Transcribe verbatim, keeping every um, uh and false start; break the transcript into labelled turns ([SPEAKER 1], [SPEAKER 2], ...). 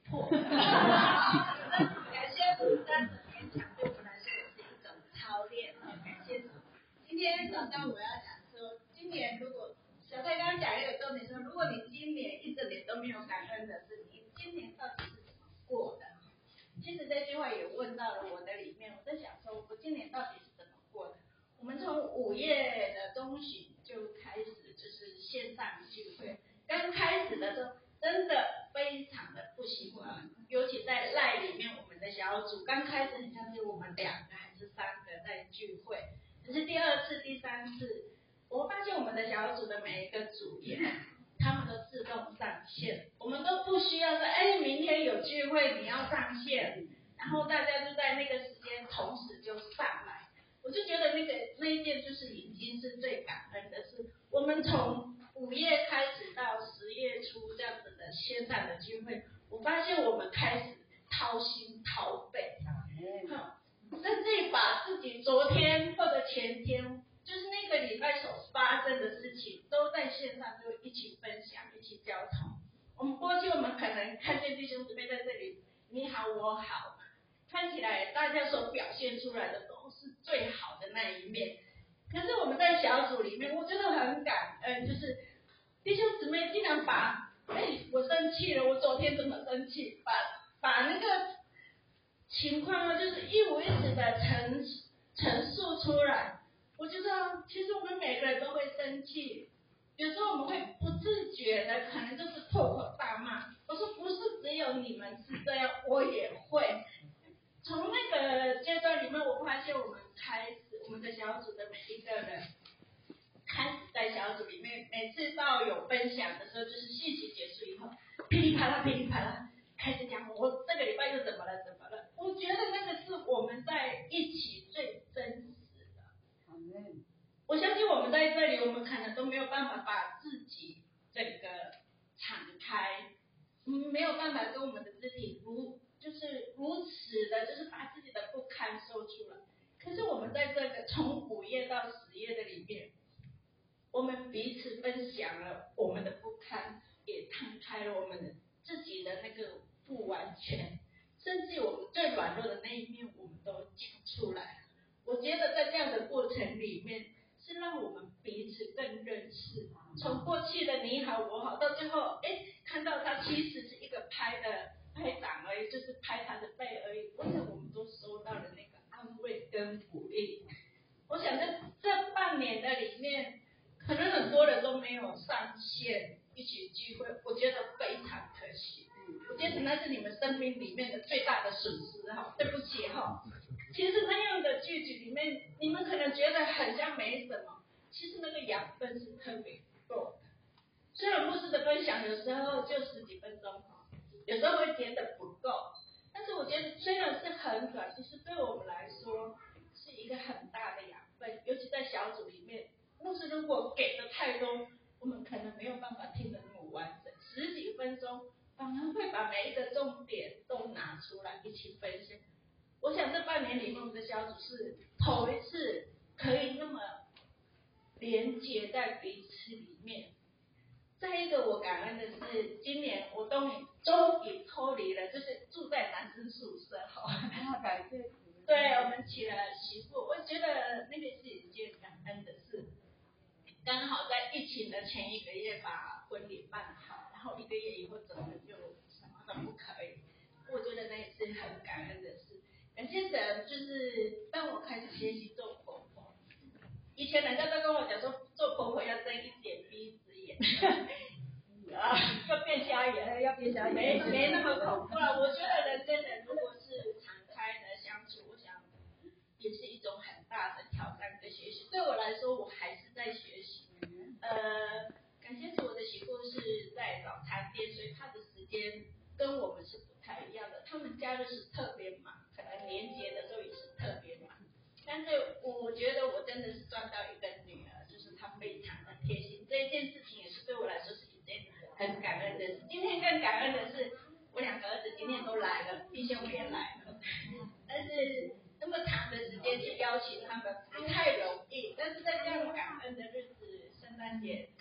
[SPEAKER 1] 破的。感谢主这样的勉强，对我来说也是一种操练。感谢主。今天早上我要讲说，今年如果小戴刚刚讲一个重点说，如果你今年一整年都没有感恩的是，你今年到底是怎么过的？其实这句话也问到了我的里面，我在想说，我今年到底是怎么过的？我们从五月的中旬就开始就是线上聚会，刚开始的时候真的非常的不习惯，尤其在赖里面，我们的小组刚开始很像是我们两个还是三个在聚会，可是第二次、第三次，我发现我们的小组的每一个组员，他们都自动上线，我们都不需要说，哎，明天有聚会你要上线，然后大家就在那个时间同时就上来，我就觉得那个那一件就是已经是最感恩的是，我们从五月开始到十月初这样子的线上的聚会，我发现我们开始掏心掏肺，甚至于把自己昨天或者前天，就是那个礼拜所发生的事情，都在线上就一起分享，一起交通。我们过去我们可能看见弟兄姊妹在这里，你好我好，看起来大家所表现出来的都是最好的那一面。可是我们在小组里面，我觉得很感恩，就是弟兄姊妹竟然把，哎，我生气了，我昨天怎么生气，把把那个情况呢，就是一五一十的陈陈述出来。我觉得其实我们每个人都会生气，有时候我们会不自觉的，可能就是破口大骂。我说不是只有你们是这样，我也会。从那个阶段里面，我发现我们开始，我们的小组的每一个人，开始在小组里面，每次到有分享的时候，就是信息结束以后，噼里啪啦噼里啪啦开始讲我这个礼拜又怎么了怎么了。我觉得那个是我们在一起最真实的。我相信我们在这里，我们可能都没有办法把自己整个敞开，嗯，没有办法跟我们的肢体如就是如此的，就是把自己的不堪说出来。可是我们在这个从五月到十月的里面，我们彼此分享了我们的不堪，也摊开了我们的自己的那个不完全，甚至我们最软弱的那一面，我们都讲出来了。我觉得在这样的过程里面，是让我们彼此更认识。从过去的你好我好，到最后，哎，看到他其实是一个拍的拍掌而已，就是拍他的背而已。我想我们都收到了那个安慰跟鼓励。我想在这半年的里面，可能很多人都没有上线一起聚会，我觉得非常可惜。我觉得那是你们生命里面的最大的损失哈，对不起哈。其实那样的聚集里面，你们可能觉得很像没什么，其实那个养分是特别够的。虽然牧师的分享有时候就十几分钟，有时候会觉得不够，但是我觉得虽然是很短，其实对我们来说是一个很大的养分，尤其在小组里面，牧师如果给的太多，我们可能没有办法听得那么完整，十几分钟反而会把每一个重点都拿出来一起分享。我想这半年里面，我们的小组是头一次可以那么连接在彼此里面。再一个我感恩的是，今年我终于终于脱离了，就是住在男生宿舍哈。
[SPEAKER 2] 感谢。
[SPEAKER 1] 对，我们娶了媳妇，我觉得那个是一件感恩的事。刚好在疫情的前一个月把婚礼办好，然后一个月以后怎么就什么都不可以。我觉得那也是很感恩的事。感谢神，就是当我开始学习做婆婆，以前人家都跟我讲说，做婆婆要睁一点闭一只眼，啊，要变瞎眼，要变瞎眼，没没那么恐怖了。我觉得人跟人如果是敞开的相处，我想也是一种很大的挑战跟学习。对我来说，我还是在学习。呃，感谢主，我的媳妇是在早餐店，所以她的时间跟我们是不太一样的。他们假日是特别忙，可能年节的时候也是特别忙。但是我觉得我真的是赚到一个女儿，就是她非常的贴心。这一件事情也是对我来说是一件很感恩的事。今天更感恩的是，我两个儿子今天都来了，弟兄也来了。但是那么长的时间去邀请他们不太容易，但是在这样感恩的日子，圣诞节